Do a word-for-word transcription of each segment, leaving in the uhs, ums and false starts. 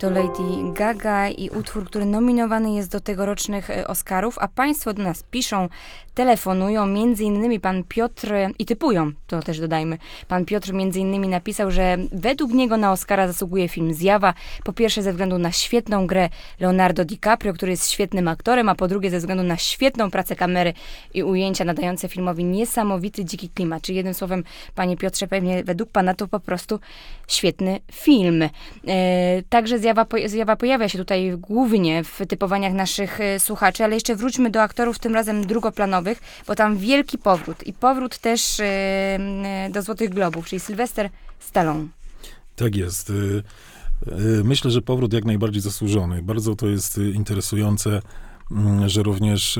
to Lady Gaga i utwór, który nominowany jest do tegorocznych Oscarów, a państwo do nas piszą, telefonują, między innymi pan Piotr, i typują, to też dodajmy, pan Piotr między innymi napisał, że według niego na Oscara zasługuje film Zjawa, po pierwsze ze względu na świetną grę Leonardo DiCaprio, który jest świetnym aktorem, a po drugie ze względu na świetną pracę kamery i ujęcia nadające filmowi niesamowity, dziki klimat. Czyli jednym słowem, panie Piotrze, pewnie według pana to po prostu świetny film. E, także zjawa, zjawa pojawia się tutaj głównie w typowaniach naszych e, słuchaczy, ale jeszcze wróćmy do aktorów, tym razem drugoplanowych, bo tam wielki powrót. I powrót też e, do Złotych Globów, czyli Sylwester Stallone. Tak jest. Myślę, że powrót jak najbardziej zasłużony. Bardzo to jest interesujące, że również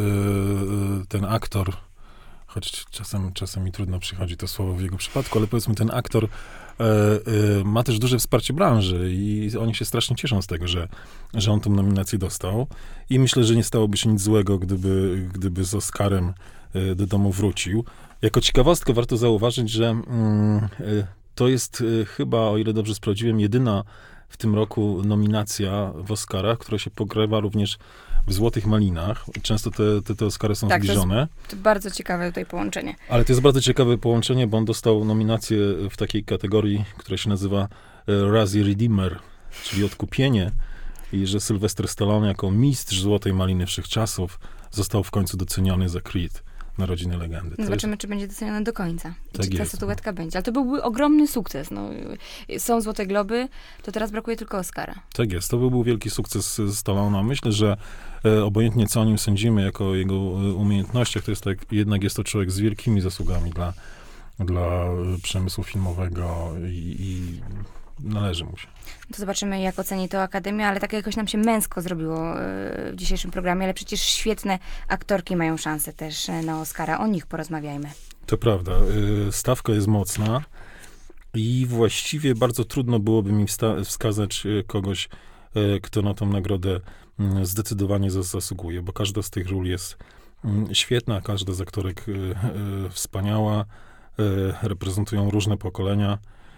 ten aktor, choć czasem, czasem mi trudno przychodzi to słowo w jego przypadku, ale powiedzmy ten aktor e, e, ma też duże wsparcie branży i oni się strasznie cieszą z tego, że, że on tę nominację dostał. I myślę, że nie stałoby się nic złego, gdyby, gdyby z Oscarem e, do domu wrócił. Jako ciekawostkę warto zauważyć, że mm, e, to jest e, chyba, o ile dobrze sprawdziłem, jedyna w tym roku nominacja w Oscarach, która się pogrywa również w Złotych Malinach. Często te, te, te Oscary są tak, zbliżone. To jest, to bardzo ciekawe tutaj połączenie. Ale to jest bardzo ciekawe połączenie, bo on dostał nominację w takiej kategorii, która się nazywa Razzie Redeemer, czyli odkupienie. I że Sylwester Stallone jako mistrz Złotej Maliny wszechczasów został w końcu doceniony za Creed, Narodziny Legendy. To Zobaczymy, jest... czy będzie doceniony do końca. Tak czy ta jest. statuetka będzie. Ale to byłby ogromny sukces. No, są Złote Globy, to teraz brakuje tylko Oscara. Tak jest. To by był wielki sukces Stallona. Myślę, że e, obojętnie co o nim sądzimy, jako o jego e, umiejętnościach, to jest tak, jednak jest to człowiek z wielkimi zasługami dla, dla przemysłu filmowego i, i należy mu się. To zobaczymy, jak oceni to Akademia, ale tak jakoś nam się męsko zrobiło w dzisiejszym programie, ale przecież świetne aktorki mają szansę też na Oscara. O nich porozmawiajmy. To prawda. Stawka jest mocna i właściwie bardzo trudno byłoby mi wsta- wskazać kogoś, kto na tą nagrodę zdecydowanie zasługuje, bo każda z tych ról jest świetna, każda z aktorek wspaniała, reprezentują różne pokolenia.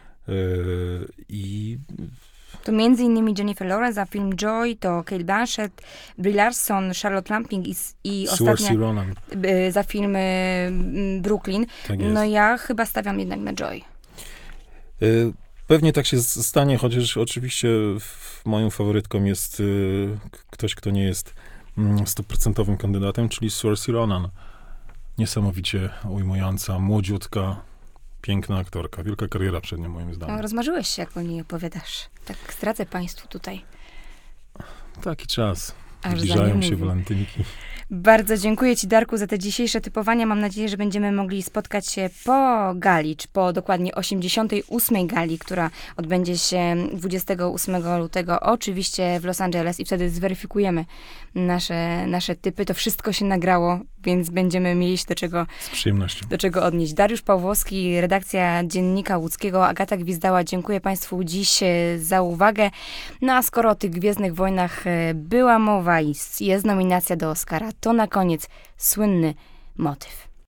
I to między innymi Jennifer Lawrence za film Joy, to Cate Blanchett, Brie Larson, Charlotte Rampling i, i ostatnia Ronan. za film Brooklyn. Tak no ja chyba stawiam jednak na Joy. Pewnie tak się stanie, chociaż oczywiście moją faworytką jest ktoś, kto nie jest stuprocentowym kandydatem, czyli Saoirse Ronan. Niesamowicie ujmująca, młodziutka, piękna aktorka. Wielka kariera przed nią, moim zdaniem. O, rozmarzyłeś się, jak o niej opowiadasz. Tak stracę państwu tutaj. Taki czas. Aż Zbliżają się mówi. walentynki. Bardzo dziękuję ci, Darku, za te dzisiejsze typowania. Mam nadzieję, że będziemy mogli spotkać się po gali, czy po dokładnie osiemdziesiątej ósmej gali, która odbędzie się dwudziestego ósmego lutego, oczywiście w Los Angeles, i wtedy zweryfikujemy nasze, nasze typy. To wszystko się nagrało, więc będziemy mieli się do czego, Z przyjemnością. do czego odnieść. Dariusz Pawłowski, redakcja Dziennika Łódzkiego, Agata Gwizdała. Dziękuję państwu dziś za uwagę. No a skoro o tych Gwiezdnych Wojnach była mowa i jest nominacja do Oscara, to na koniec słynny motyw.